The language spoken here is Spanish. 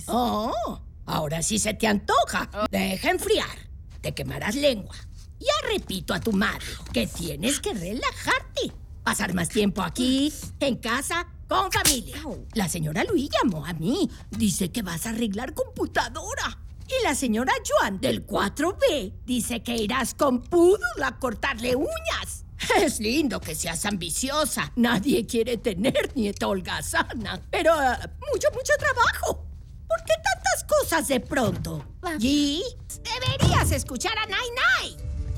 Oh, ahora sí se te antoja. Deja enfriar. Te quemarás lengua. Ya repito a tu madre que tienes que relajarte. Pasar más tiempo aquí, en casa, con familia. La señora Luis llamó a mí. Dice que vas a arreglar computadora. Y la señora Joan del 4B dice que irás con Poodle a cortarle uñas. Es lindo que seas ambiciosa. Nadie quiere tener nieta holgazana. Pero mucho trabajo. ¿Por qué tantas cosas de pronto? G, deberías escuchar a Nai Nai.